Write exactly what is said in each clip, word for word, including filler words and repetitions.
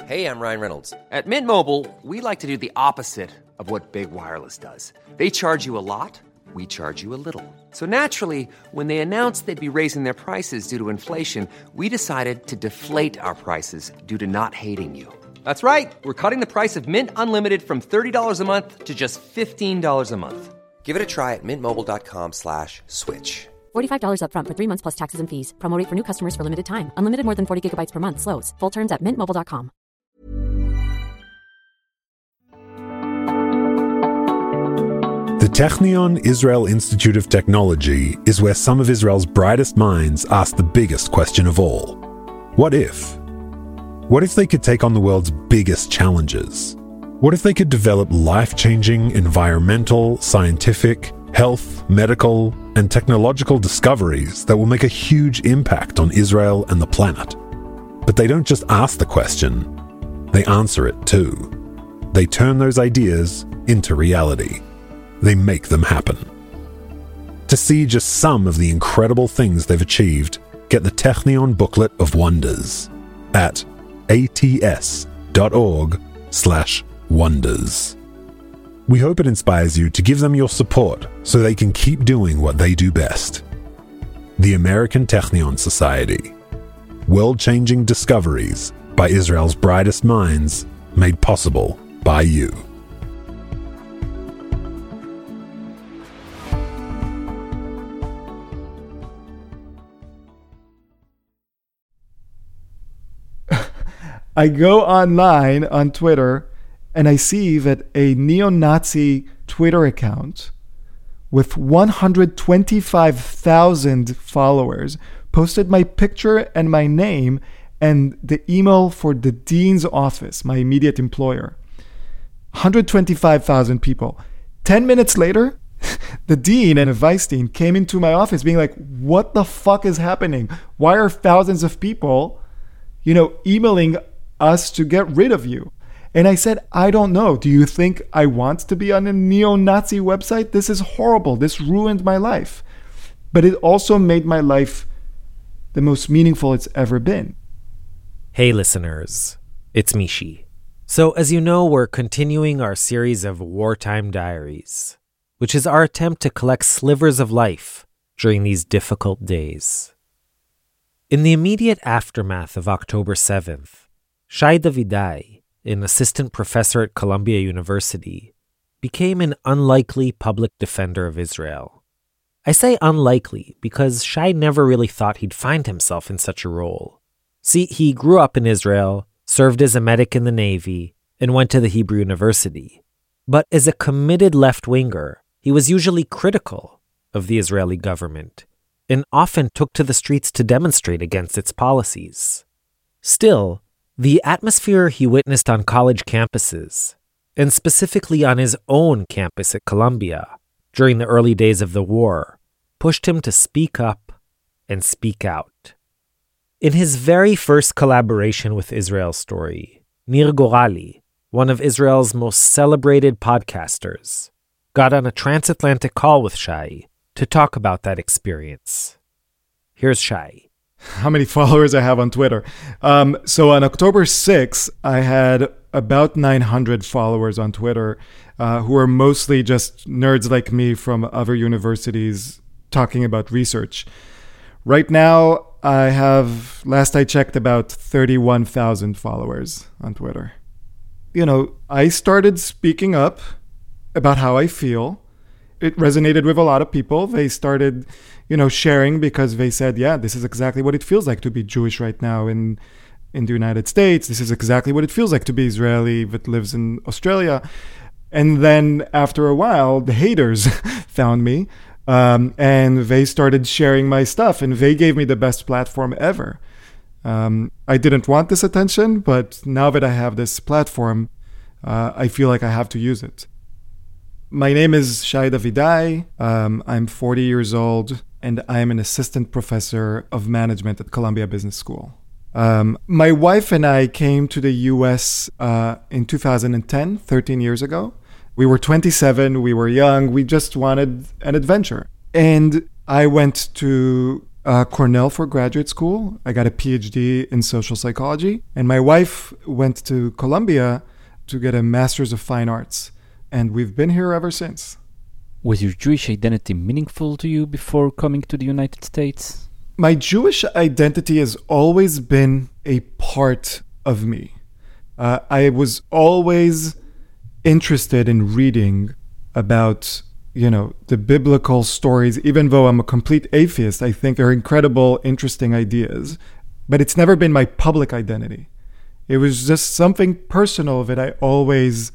Hey, I'm Ryan Reynolds. At Mint Mobile, we like to do the opposite of what Big Wireless does. They charge you a lot, we charge you a little. So naturally, when they announced they'd be raising their prices due to inflation, we decided to deflate our prices due to not hating you. That's right. We're cutting the price of Mint Unlimited from thirty dollars a month to just fifteen dollars a month. Give it a try at mintmobile.com slash switch. forty-five dollars up front for three months plus taxes and fees. Promo rate for new customers for limited time. Unlimited more than forty gigabytes per month. Slows full terms at mint mobile dot com. The Technion Israel Institute of Technology is where some of Israel's brightest minds ask the biggest question of all. What if? What if they could take on the world's biggest challenges? What if they could develop life-changing environmental, scientific, health, medical, and technological discoveries that will make a huge impact on Israel and the planet? But they don't just ask the question, they answer it too. They turn those ideas into reality. They make them happen. To see just some of the incredible things they've achieved, get the Technion Booklet of Wonders at ats.org slash wonders. We hope it inspires you to give them your support so they can keep doing what they do best. The American Technion Society. World-changing discoveries by Israel's brightest minds, made possible by you. I go online on Twitter and I see that a neo-Nazi Twitter account with one hundred twenty-five thousand followers posted my picture and my name and the email for the dean's office, my immediate employer. one hundred twenty-five thousand people. Ten minutes later, the dean and a vice dean came into my office being like, what the fuck is happening? Why are thousands of people, you know, emailing us to get rid of you? And I said, I don't know. Do you think I want to be on a neo-Nazi website? This is horrible. This ruined my life. But it also made my life the most meaningful it's ever been. Hey listeners, it's Mishi. So as you know, we're continuing our series of Wartime Diaries, which is our attempt to collect slivers of life during these difficult days. In the immediate aftermath of October seventh, Shai Davidai, an assistant professor at Columbia University, became an unlikely public defender of Israel. I say unlikely because Shai never really thought he'd find himself in such a role. See, he grew up in Israel, served as a medic in the Navy, and went to the Hebrew University. But as a committed left-winger, he was usually critical of the Israeli government and often took to the streets to demonstrate against its policies. Still, the atmosphere he witnessed on college campuses, and specifically on his own campus at Columbia during the early days of the war, pushed him to speak up and speak out. In his very first collaboration with Israel Story, Nir Gorali, one of Israel's most celebrated podcasters, got on a transatlantic call with Shai to talk about that experience. Here's Shai. How many followers I have on Twitter. Um, so on October sixth, I had about nine hundred followers on Twitter uh, who are mostly just nerds like me from other universities talking about research. Right now, I have, last I checked, about thirty-one thousand followers on Twitter. You know, I started speaking up about how I feel. It resonated with a lot of people. They started, you know, sharing because they said, yeah, this is exactly what it feels like to be Jewish right now in, in the United States. This is exactly what it feels like to be Israeli that lives in Australia. And then after a while, the haters found me um, and they started sharing my stuff and they gave me the best platform ever. Um, I didn't want this attention, but now that I have this platform, uh, I feel like I have to use it. My name is Shai Davidai. Um, I'm forty years old, and I am an assistant professor of management at Columbia Business School. Um, my wife and I came to the U S uh, in two thousand ten, thirteen years ago. We were twenty-seven, we were young, we just wanted an adventure. And I went to uh, Cornell for graduate school. I got a P H D in social psychology. And my wife went to Columbia to get a Master's of Fine Arts. And we've been here ever since. Was your Jewish identity meaningful to you before coming to the United States? My Jewish identity has always been a part of me. Uh, I was always interested in reading about, you know, the biblical stories. Even though I'm a complete atheist, I think they're incredible, interesting ideas. But it's never been my public identity. It was just something personal that I always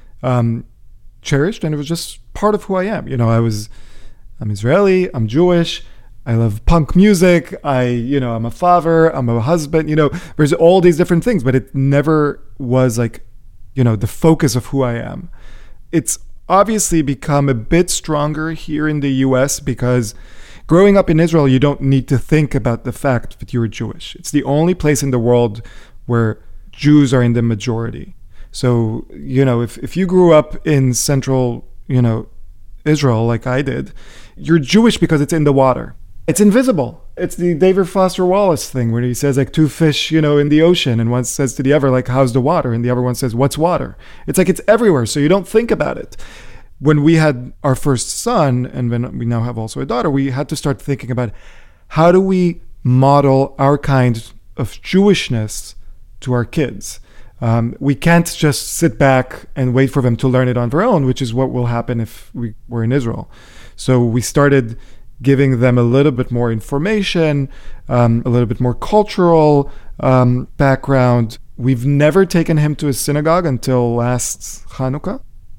um, cherished, and it was just part of who I am. You know, I was, I'm Israeli, I'm Jewish, I love punk music, I, you know, I'm a father, I'm a husband, you know, there's all these different things, but it never was like, you know, the focus of who I am. It's obviously become a bit stronger here in the U S because growing up in Israel, you don't need to think about the fact that you're Jewish. It's the only place in the world where Jews are in the majority. So, you know, if, if you grew up in central, you know, Israel like I did, you're Jewish because it's in the water. It's invisible. It's the David Foster Wallace thing where he says like two fish, you know, in the ocean, and one says to the other like, how's the water? And the other one says, what's water? It's like it's everywhere, so you don't think about it. When we had our first son, and then we now have also a daughter, we had to start thinking about how do we model our kind of Jewishness to our kids. Um, we can't just sit back and wait for them to learn it on their own, which is what will happen if we were in Israel. So we started giving them a little bit more information, um, a little bit more cultural um, background. We've never taken him to a synagogue until last Hanukkah.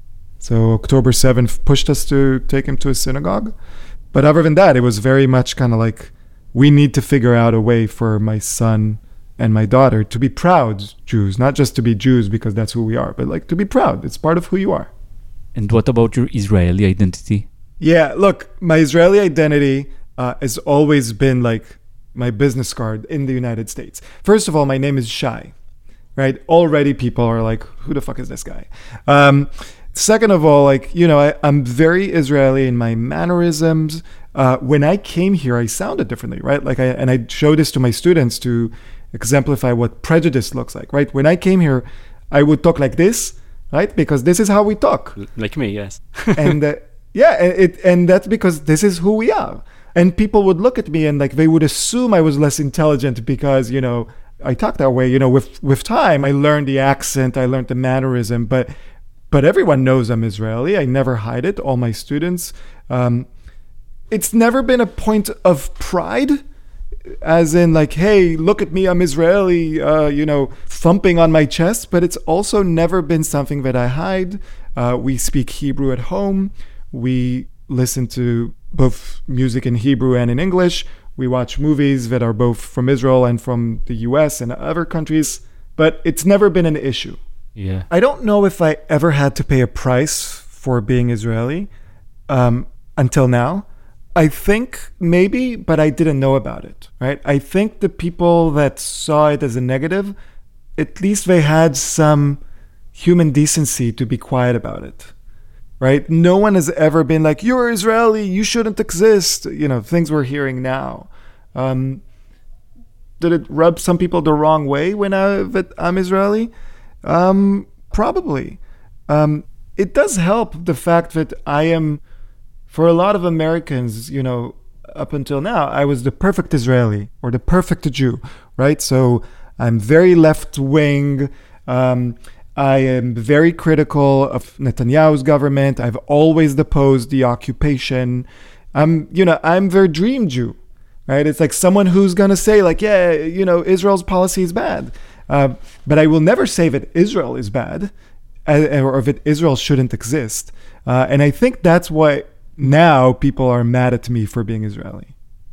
So October seventh pushed us to take him to a synagogue. But other than that, it was very much kind of like, we need to figure out a way for my son and my daughter to be proud Jews, not just to be Jews because that's who we are, but like to be proud. It's part of who you are. And what about your Israeli identity? Yeah, look, my Israeli identity uh, has always been like my business card in the United States. First of all, my name is Shai, right? Already people are like, who the fuck is this guy? Um, second of all, like, you know, I, I'm very Israeli in my mannerisms. Uh, when I came here, I sounded differently, right? Like, I, and I show this to my students to exemplify what prejudice looks like, right? When I came here, I would talk like this, right? Because this is how we talk. Like me, yes. and uh, yeah, it, and that's because this is who we are. And people would look at me and like they would assume I was less intelligent because, you know, I talk that way. You know, with with time, I learned the accent, I learned the mannerism, but but everyone knows I'm Israeli. I never hide it. All my students. Um, it's never been a point of pride, as in like, hey, look at me, I'm Israeli, uh, you know, thumping on my chest. But it's also never been something that I hide. Uh, we speak Hebrew at home. We listen to both music in Hebrew and in English. We watch movies that are both from Israel and from the U S and other countries, but it's never been an issue. Yeah. I don't know if I ever had to pay a price for being Israeli um, until now. I think maybe, but I didn't know about it, right? I think the people that saw it as a negative, at least they had some human decency to be quiet about it. Right? No one has ever been like, you're Israeli, you shouldn't exist. You know, things we're hearing now. Um, did it rub some people the wrong way when I, that I'm Israeli? Um, probably. Um, it does help the fact that I am, for a lot of Americans, you know, up until now, I was the perfect Israeli or the perfect Jew, right? So I'm very left-wing. Um, I am very critical of Netanyahu's government. I've always opposed the occupation. I'm, you know, I'm their dream Jew, right? It's like someone who's going to say like, yeah, you know, Israel's policy is bad. Uh, but I will never say that Israel is bad uh, or that Israel shouldn't exist. Uh, and I think that's why now people are mad at me for being Israeli.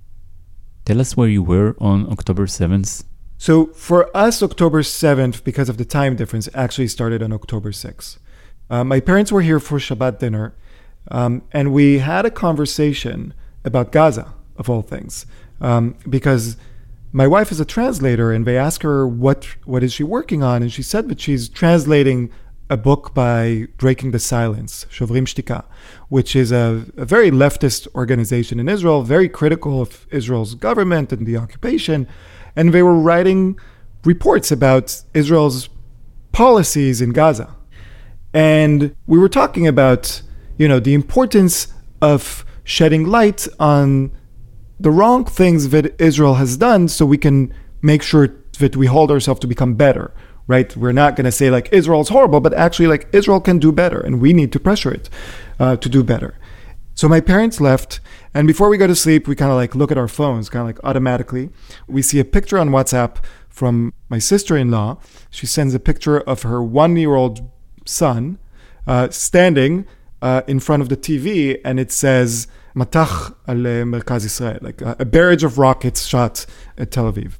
Tell us where you were on October seventh. So for us, October seventh, because of the time difference, actually started on October sixth. Uh, my parents were here for Shabbat dinner, um, and we had a conversation about Gaza, of all things, um, because my wife is a translator, and they asked her what what is she working on, and she said that she's translating a book by Breaking the Silence, Shovrim Shtika, which is a, a very leftist organization in Israel, very critical of Israel's government and the occupation. And they were writing reports about Israel's policies in Gaza. And we were talking about, you know, the importance of shedding light on the wrong things that Israel has done so we can make sure that we hold ourselves to become better, right? We're not going to say like Israel's horrible, but actually like Israel can do better and we need to pressure it uh, to do better. So my parents left, and before we go to sleep, we kind of like look at our phones, kind of like automatically. We see a picture on WhatsApp from my sister-in-law. She sends a picture of her one-year-old son uh, standing uh, in front of the T V, and it says Matach al Merkaz Israel, like a, a barrage of rockets shot at Tel Aviv.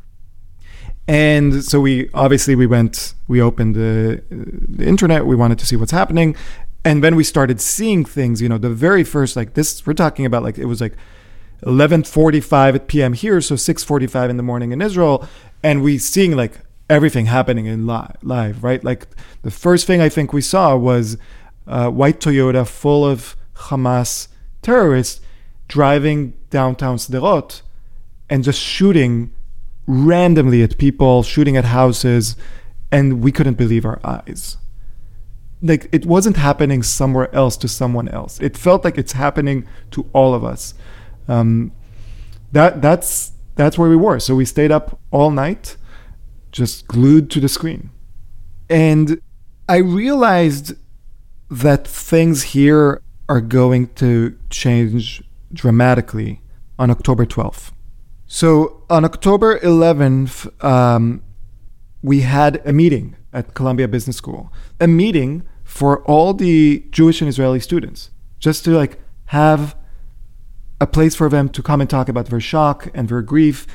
And so we obviously we went, we opened the, the internet, we wanted to see what's happening. And then we started seeing things, you know, the very first, like this, we're talking about like, it was like eleven forty-five p.m. here, so six forty-five in the morning in Israel. And we seeing like everything happening in live, live, right? Like the first thing I think we saw was a white Toyota full of Hamas terrorists driving downtown Sderot and just shooting randomly at people, shooting at houses, and we couldn't believe our eyes. Like it wasn't happening somewhere else to someone else. It felt like it's happening to all of us. Um, that that's that's where we were. So we stayed up all night, just glued to the screen. And I realized that things here are going to change dramatically on October twelfth. So on October eleventh, um, we had a meeting at Columbia Business School, a meeting for all the Jewish and Israeli students, just to like have a place for them to come and talk about their shock and their grief.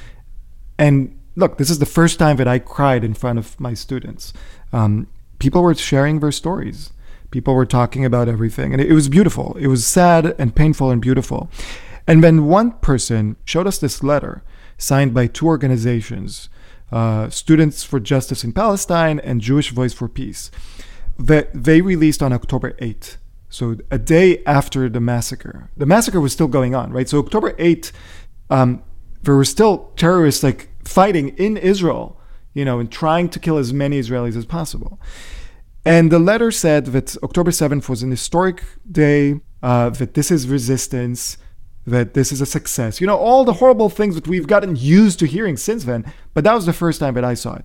And look, this is the first time that I cried in front of my students. Um, people were sharing their stories. People were talking about everything. And it, it was beautiful. It was sad and painful and beautiful. And then one person showed us this letter signed by two organizations, uh, Students for Justice in Palestine and Jewish Voice for Peace, that they released on October eighth. So a day after the massacre. The massacre was still going on, right? So October eighth, um, there were still terrorists like fighting in Israel, you know, and trying to kill as many Israelis as possible. And the letter said that October seventh was an historic day, uh, that this is resistance, that this is a success. You know, all the horrible things that we've gotten used to hearing since then. But that was the first time that I saw it.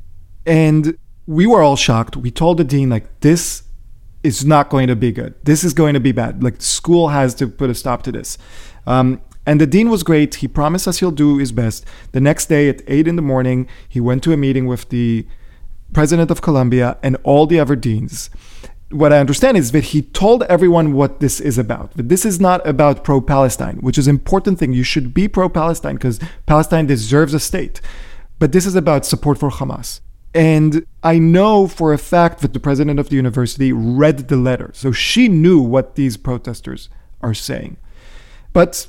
And we were all shocked. We told the dean, like, this is not going to be good. This is going to be bad. Like, school has to put a stop to this. Um, and the dean was great. He promised us he'll do his best. The next day at eight in the morning, he went to a meeting with the president of Columbia and all the other deans. What I understand is that he told everyone what this is about. That this is not about pro-Palestine, which is an important thing. You should be pro-Palestine because Palestine deserves a state. But this is about support for Hamas. And I know for a fact that the president of the university read the letter. So she knew what these protesters are saying. But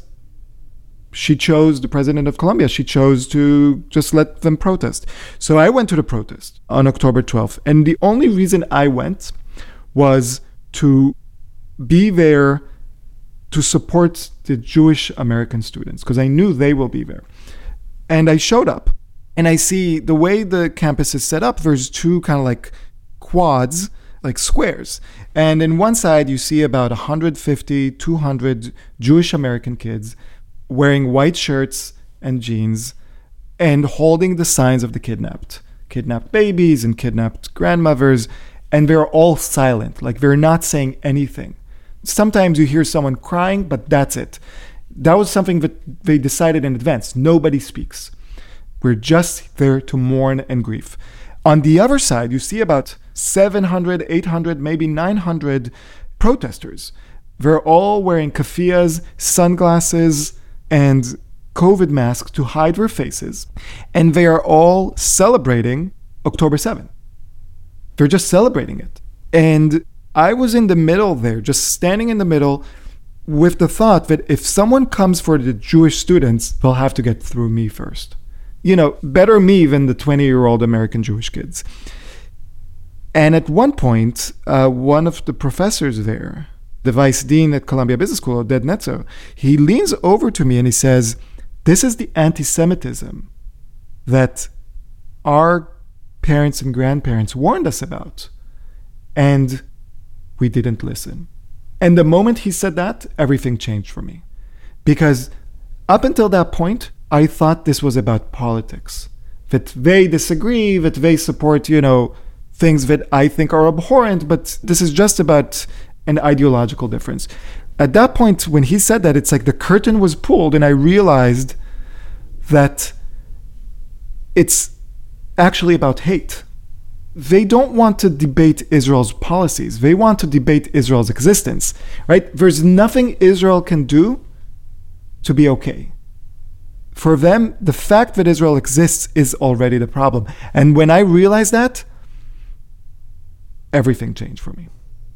she chose, the president of Columbia, she chose to just let them protest. So I went to the protest on October twelfth. And the only reason I went was to be there to support the Jewish American students, because I knew they will be there. And I showed up. And I see the way the campus is set up, there's two kind of like quads, like squares. And in one side, you see about one hundred fifty, two hundred Jewish American kids wearing white shirts and jeans and holding the signs of the kidnapped. Kidnapped babies and kidnapped grandmothers. And they're all silent, like they're not saying anything. Sometimes you hear someone crying, but that's it. That was something that they decided in advance. Nobody speaks. We're just there to mourn and grieve. On the other side, you see about seven hundred, eight hundred, maybe nine hundred protesters. They're all wearing keffiyehs, sunglasses, and COVID masks to hide their faces. And they are all celebrating October seventh. They're just celebrating it. And I was in the middle there, just standing in the middle with the thought that if someone comes for the Jewish students, they'll have to get through me first. You know, better me than the twenty-year-old American Jewish kids. And at one point, uh, one of the professors there, the vice dean at Columbia Business School, Oded Netzer, he leans over to me and he says, this is the anti-Semitism that our parents and grandparents warned us about. And we didn't listen. And the moment he said that, everything changed for me. Because up until that point, I thought this was about politics. That they disagree, that they support, you know, things that I think are abhorrent, but this is just about an ideological difference. At that point, when he said that, it's like the curtain was pulled and I realized that it's actually about hate. They don't want to debate Israel's policies. They want to debate Israel's existence, right? There's nothing Israel can do to be okay. For them, the fact that Israel exists is already the problem. And when I realized that, everything changed for me.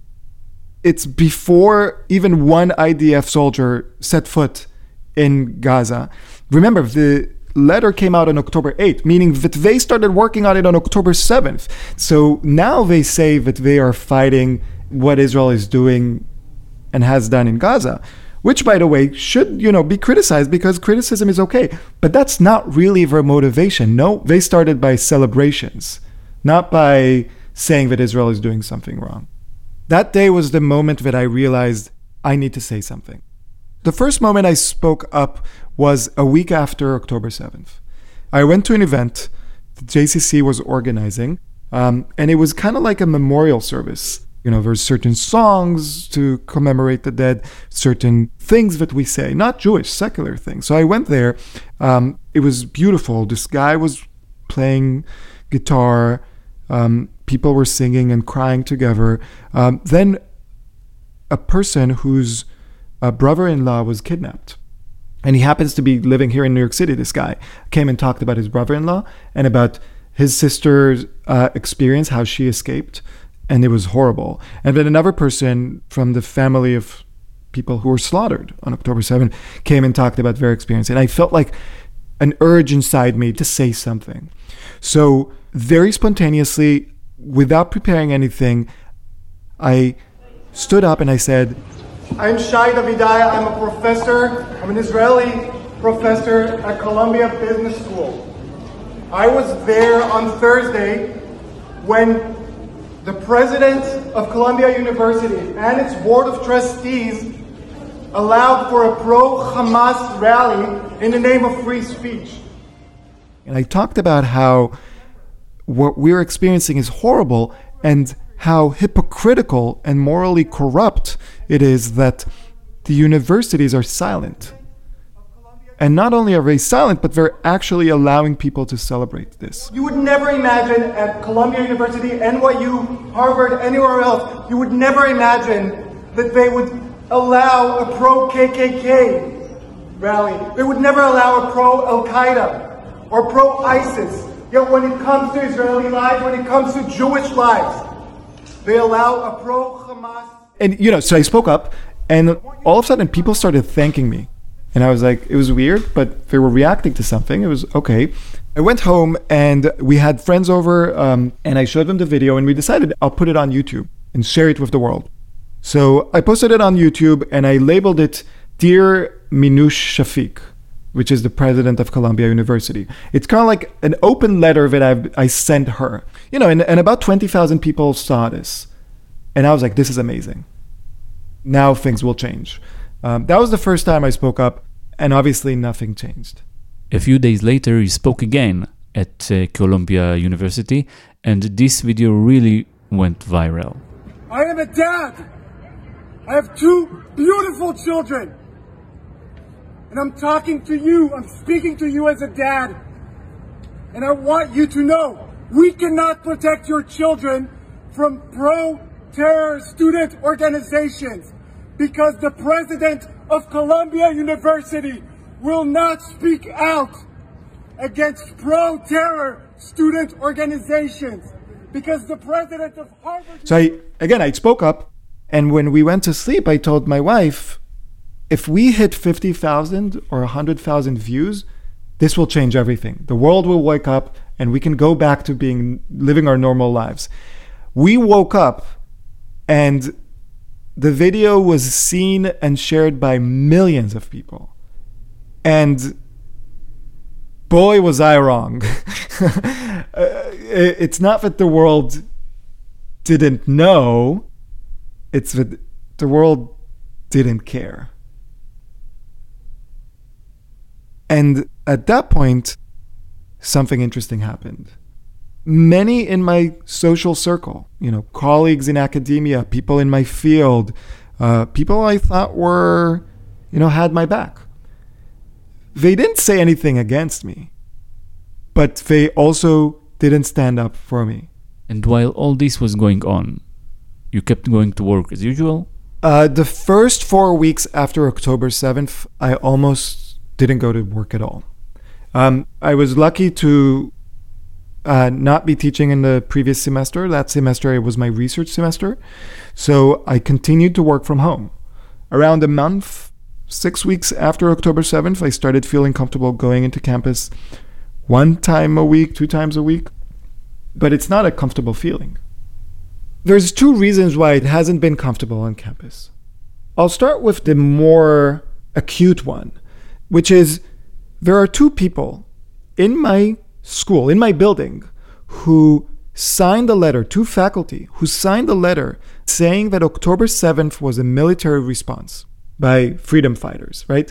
It's before even one I D F soldier set foot in Gaza. Remember, the letter came out on October eighth, meaning that they started working on it on October seventh. So now they say that they are fighting what Israel is doing and has done in Gaza, which, by the way, should, you know, be criticized because criticism is okay. But that's not really their motivation. No, they started by celebrations, not by saying that Israel is doing something wrong. That day was the moment that I realized I need to say something. The first moment I spoke up was a week after October seventh. I went to an event the J C C was organizing, um, and it was kind of like a memorial service. You know, there's certain songs to commemorate the dead, certain things that we say, not Jewish, secular things. So I went there. Um, it was beautiful. This guy was playing guitar. Um, people were singing and crying together. Um, then a person whose uh, brother-in-law was kidnapped. And he happens to be living here in New York City, this guy, came and talked about his brother-in-law and about his sister's uh, experience, how she escaped. And it was horrible. And then another person from the family of people who were slaughtered on October seventh came and talked about their experience. And I felt like an urge inside me to say something. So very spontaneously, without preparing anything, I stood up and I said, I'm Shai Davidai. I'm a professor. I'm an Israeli professor at Columbia Business School. I was there on Thursday when the president of Columbia University and its board of trustees allowed for a pro-Hamas rally in the name of free speech. And I talked about how what we're experiencing is horrible and how hypocritical and morally corrupt it is that the universities are silent. And not only are they silent, but they're actually allowing people to celebrate this. You would never imagine at Columbia University, N Y U, Harvard, anywhere else, you would never imagine that they would allow a pro-K K K rally. They would never allow a pro-Al-Qaeda or pro-ISIS. Yet when it comes to Israeli lives, when it comes to Jewish lives, they allow a pro-Hamas. And, you know, so I spoke up, and all of a sudden people started thanking me. And I was like, it was weird, but they were reacting to something. It was okay. I went home and we had friends over, um, and I showed them the video, and we decided I'll put it on YouTube and share it with the world. So I posted it on YouTube and I labeled it Dear Minouche Shafik, which is the president of Columbia University. It's kind of like an open letter that I've, I sent her. You know, and, and about twenty thousand people saw this. And I was like, this is amazing. Now things will change. Um, that was the first time I spoke up, and obviously nothing changed. A few days later, he spoke again at uh, Columbia University, and this video really went viral. I am a dad. I have two beautiful children. And I'm talking to you, I'm speaking to you as a dad. And I want you to know, we cannot protect your children from pro-terror student organizations because the president of Columbia University will not speak out against pro-terror student organizations because the president of Harvard... So I, again, I spoke up, and when we went to sleep, I told my wife, if we hit fifty thousand or one hundred thousand views, this will change everything. The world will wake up and we can go back to being living our normal lives. We woke up and the video was seen and shared by millions of people. And boy, was I wrong. It's not that the world didn't know, it's that the world didn't care. And at that point, something interesting happened. Many in my social circle, you know, colleagues in academia, people in my field, uh, people I thought were, you know, had my back. They didn't say anything against me, but they also didn't stand up for me. And while all this was going on, you kept going to work as usual? Uh, the first four weeks after October seventh, I almost didn't go to work at all. Um, I was lucky to uh, not be teaching in the previous semester. That semester it was my research semester. So I continued to work from home. Around a month, six weeks after October seventh, I started feeling comfortable going into campus one time a week, two times a week. But it's not a comfortable feeling. There's two reasons why it hasn't been comfortable on campus. I'll start with the more acute one, which is there are two people in my school, in my building, who signed a letter, two faculty, who signed a letter saying that October seventh was a military response by freedom fighters, right?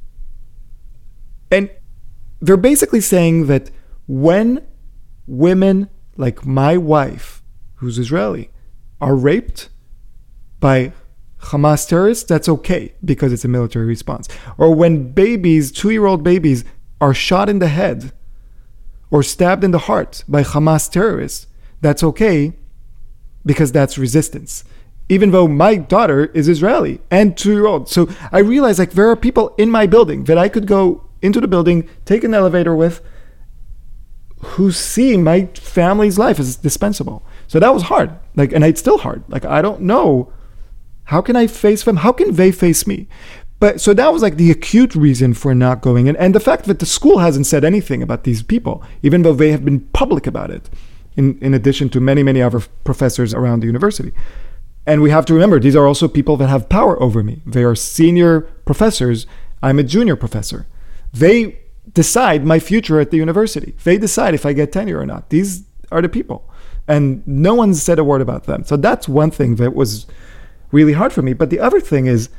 And they're basically saying that when women like my wife, who's Israeli, are raped by Hamas terrorists, that's okay because it's a military response. Or when babies, two-year-old babies, are shot in the head or stabbed in the heart by Hamas terrorists, that's okay because that's resistance. Even though my daughter is Israeli and two-year-old. So I realized like there are people in my building that I could go into the building, take an elevator with, who see my family's life as dispensable. So that was hard. Like, and it's still hard. Like, I don't know. How can I face them? How can they face me? But so that was like the acute reason for not going in. And the fact that the school hasn't said anything about these people, even though they have been public about it, in, in addition to many, many other professors around the university. And we have to remember, these are also people that have power over me. They are senior professors. I'm a junior professor. They decide my future at the university. They decide if I get tenure or not. These are the people. And no one's said a word about them. So that's one thing that was really hard for me. But the other thing is,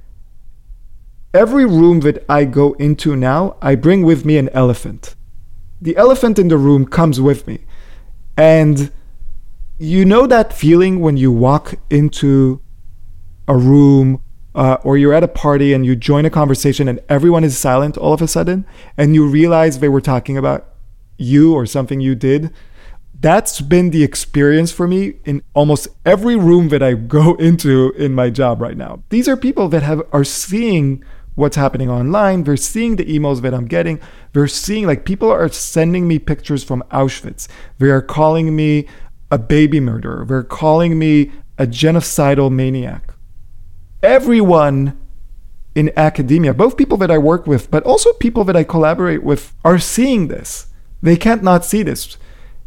every room that I go into now, I bring with me an elephant. The elephant in the room comes with me. And you know that feeling when you walk into a room uh, or you're at a party and you join a conversation and everyone is silent all of a sudden and you realize they were talking about you or something you did? That's been the experience for me in almost every room that I go into in my job right now. These are people that have are seeing what's happening online. They're seeing the emails that I'm getting. They're seeing, like, people are sending me pictures from Auschwitz. They are calling me a baby murderer. They're calling me a genocidal maniac. Everyone in academia, both people that I work with, but also people that I collaborate with, are seeing this. They can't not see this.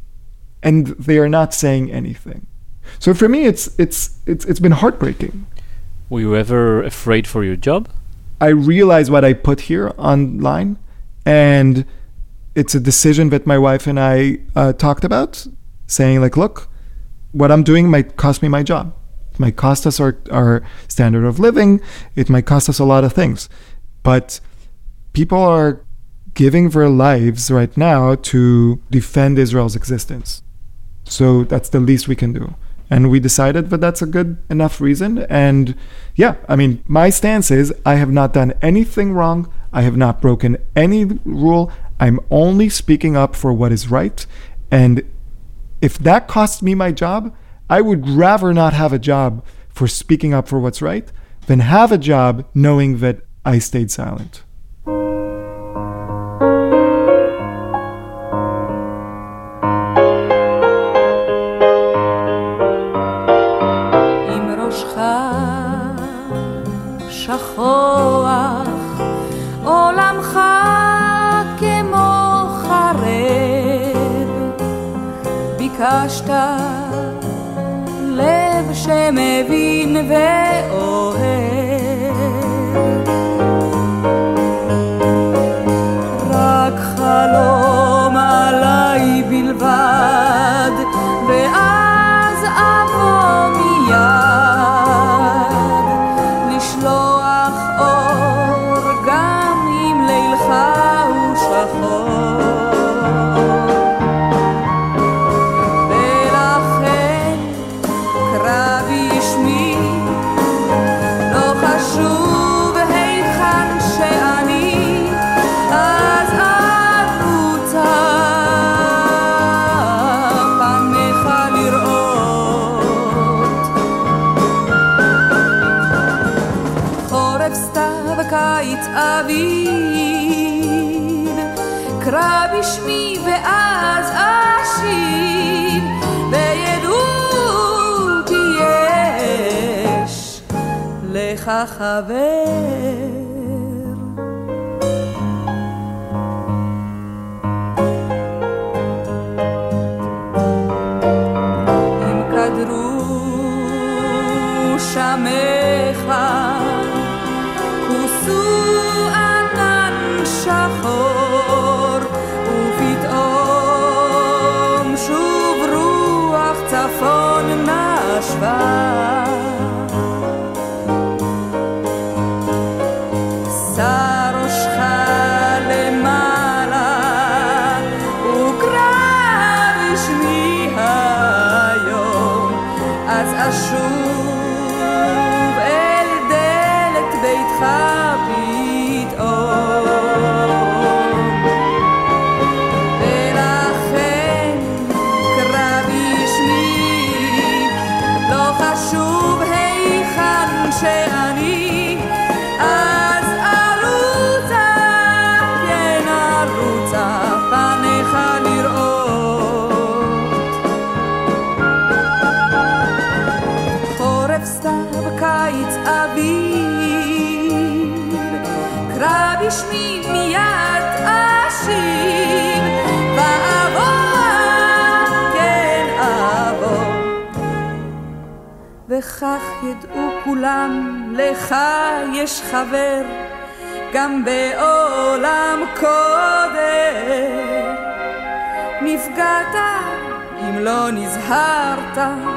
And they are not saying anything. So for me, it's it's it's it's been heartbreaking. Were you ever afraid for your job? I realize what I put here online, and it's a decision that my wife and I uh, talked about, saying like, look, what I'm doing might cost me my job. It might cost us our, our standard of living. It might cost us a lot of things. But people are giving their lives right now to defend Israel's existence. So that's the least we can do. And we decided that that's a good enough reason. And yeah, I mean, my stance is I have not done anything wrong. I have not broken any rule. I'm only speaking up for what is right. And if that costs me my job, I would rather not have a job for speaking up for what's right than have a job knowing that I stayed silent. ביקשת שמבין ואוהב, רק חלום עליי בלבד, ואז אבוא מיד לשלוח אור גם אם לילך הוא שחור. ולכן קרא בשמי, לא חשוב היכן שאני, אז ארוצה פניך לראות. חורף סתיו קיץ אביב, קרא בשמי ואז אשיב, וידעו כי יש לך חבר. אם קדרו שמך, כוסו ענן שחור, ופתאום שוב רוח צפון נשבה. שא ראשך למעלה וקרא בשמי היום, אז אשוב אל דלת ביתך פתאום. ולכן קרא בשמי, לא חשוב היכן שאני, אז ארוצה, כן ארוצה פניך לראות. חורף סתיו קיץ אביב, קרא בשמי מיד אשיב, ואבוא, כן אבוא. וכך ידעו כולם, לך יש חבר גם בעולם קודם. נפגעת אם לא נזהרת,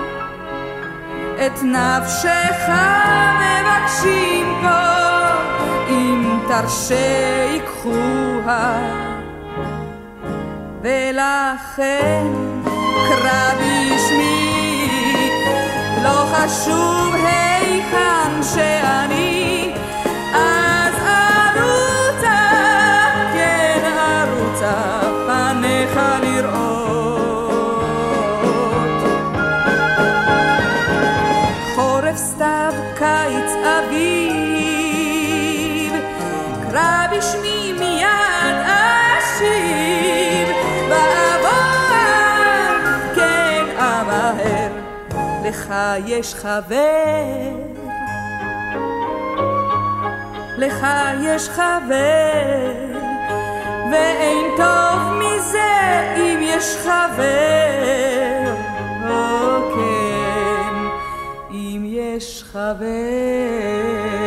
את נפשך מבקשים פה, אם תרשה ייקחוה. ולכן קרא בשמי, לא חשוב היכן שאני, אז ארוצה, כן ארוצה פניך לראות. חורף סתיו קיץ אביב, קרא בשמי מיד אשיב, ואבוא, כן אמהר, לך יש חבר, לך יש חבר, ואין טוב מזה אם יש חבר, או כן, אם יש חבר.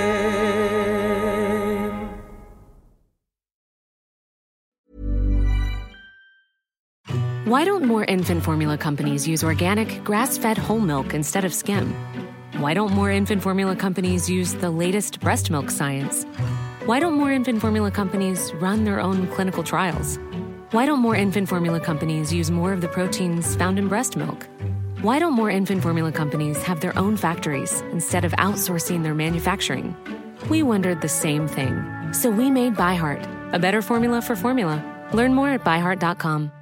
Why don't more infant formula companies use organic, grass-fed whole milk instead of skim? Why don't more infant formula companies use the latest breast milk science? Why don't more infant formula companies run their own clinical trials? Why don't more infant formula companies use more of the proteins found in breast milk? Why don't more infant formula companies have their own factories instead of outsourcing their manufacturing? We wondered the same thing. So we made ByHeart, a better formula for formula. Learn more at by heart dot com.